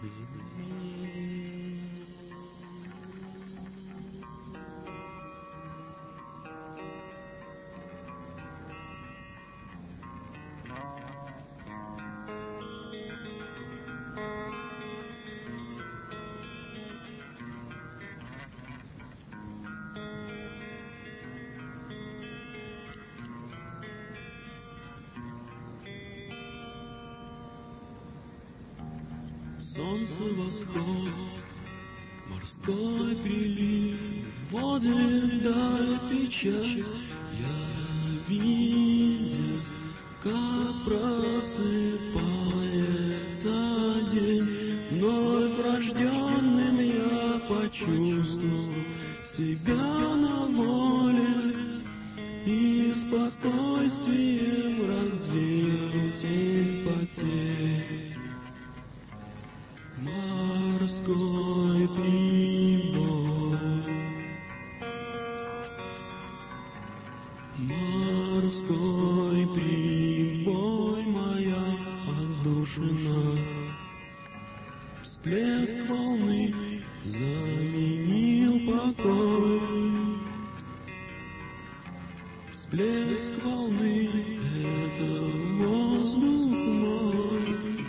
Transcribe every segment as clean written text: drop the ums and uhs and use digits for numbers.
Солнце восход, морской прилив, вводит даль печаль. Я видел, как просыпается день, вновь рожденным я почувствовал себя на воле и спокойствием развеял тень потерь. Морской прибой, морской прибой, моя отдушина. Всплеск волны заменил покой. Всплеск волны — это воздух мой.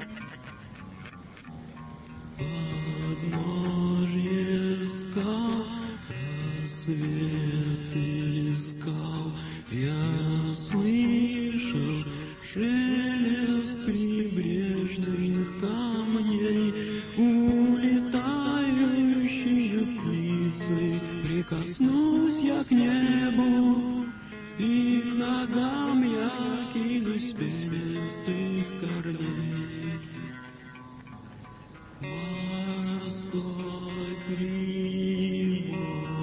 Подножье скал, рассвет искал, я слышал шелест прибрежных камней, улетающие птицей. Прикоснусь я к небу, и к ногам я кинусь без пестых корней. Морской прибой,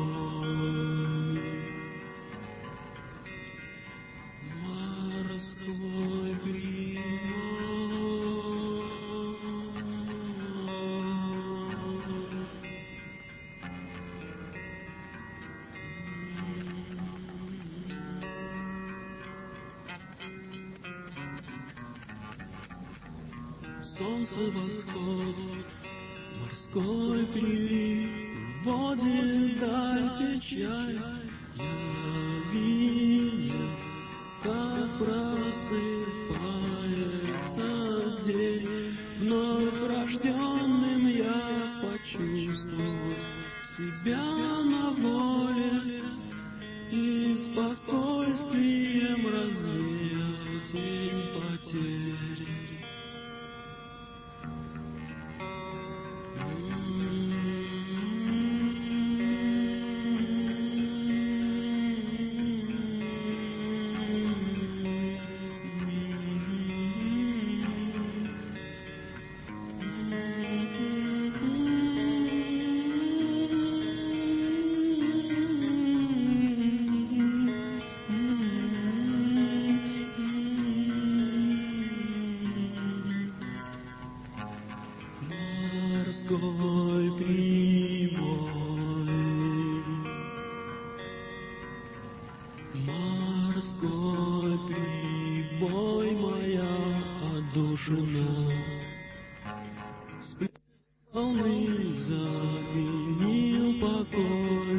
морской прибой. Солнце восход, морской прилив, вводит даль печаль. Я видел, как просыпается день, вновь рожденным я почувствовал себя на воле и спокойствием развеял тень потерь. Морской прибой, морской прибой, моя отдушина. Всплеск волны заменил покой.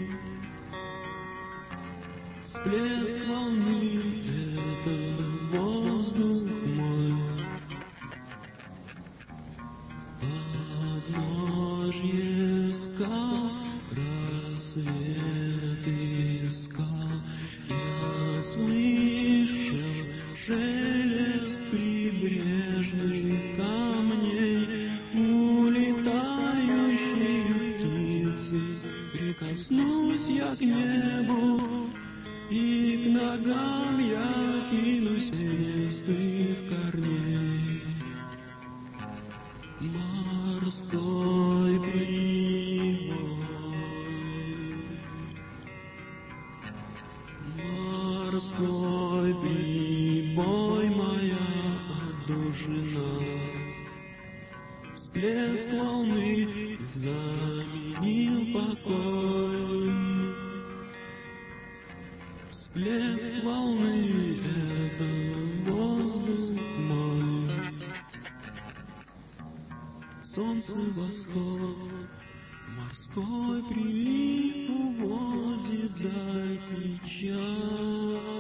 Всплеск волны — это воздух мой. Подножье скал, рассвет искал, я слышал шелест прибрежных камней, улетающие птицы. Прикоснусь я к небу, и к ногам я кинусь пестых корней. Морской прибой, морской прибой, моя отдушина. Всплеск волны заменил покой. Всплеск волны — это воздух мой. солнце восход, морской прилив уводит даль печаль.